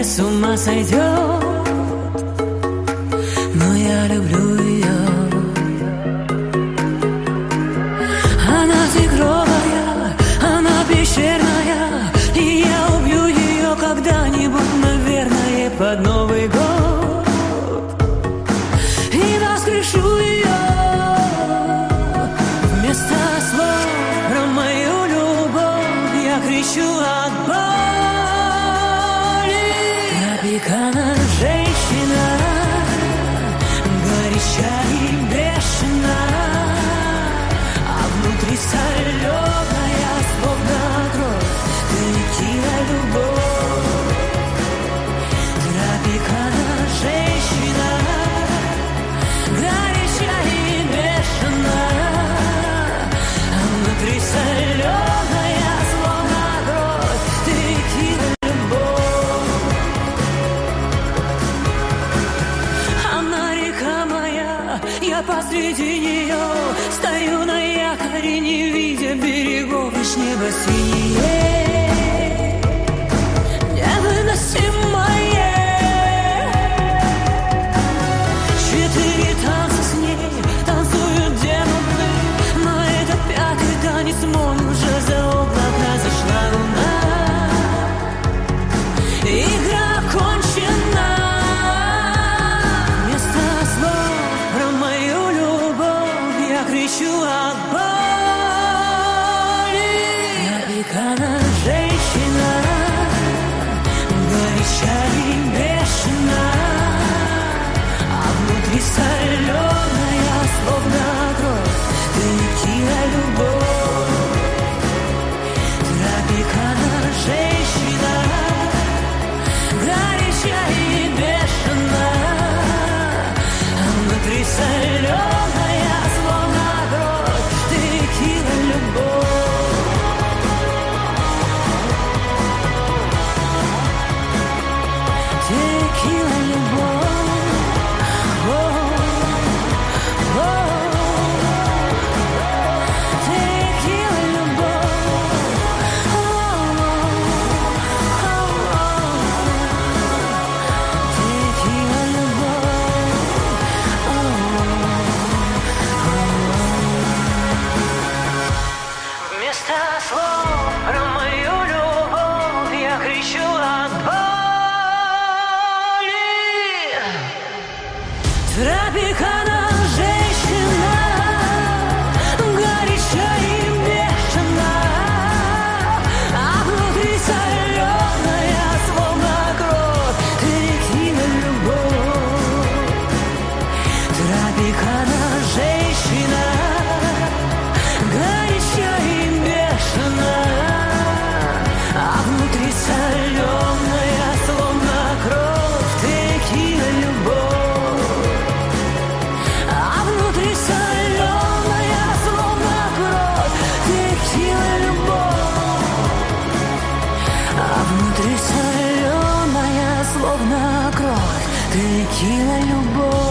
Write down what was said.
с ума сойдет, но я люблю ее. Она тигровая, она пещерная, и я убью ее когда-нибудь, наверное, под Новый год. И воскрешу ее вместо слов про мою любовь. Я кричу от боли. Тропикана женщина, горяча и бешена, а внутри соленая, словно кровь, текила любовь. Тропикана женщина, горяча и бешена, а внутри соленая, словно кровь, текила любовь. Она река моя, я посреди нее стою на якоре, не видя берегов, лишь небо синее, невыносимое. 4 танца с ней танцуют демоны, но это 5-й танец мой, уже за облака зашла луна. Игра окончена. Вместо слов про мою любовь я кричу от боли. Тропикана женщина, горяча и бешена, а внутри соленая, словно кровь, текила любовь. Тропикана женщина, горяча и бешена, а внутри соленая, словно кровь, текила любовь. Текила любовь. О, о, текила любовь. О, текила любовь. Вместо слов про мою любовь я кричу от боли. Тропикана женщина, горяча и бешена, а внутри соленая, словно кровь, текила любовь. Тропикана женщина, горяча и бешена, а внутри соленая, словно кровь, текила любовь. А внутри соленая, словно кровь, текила любовь. А внутри соленая, словно кровь, текила любовь.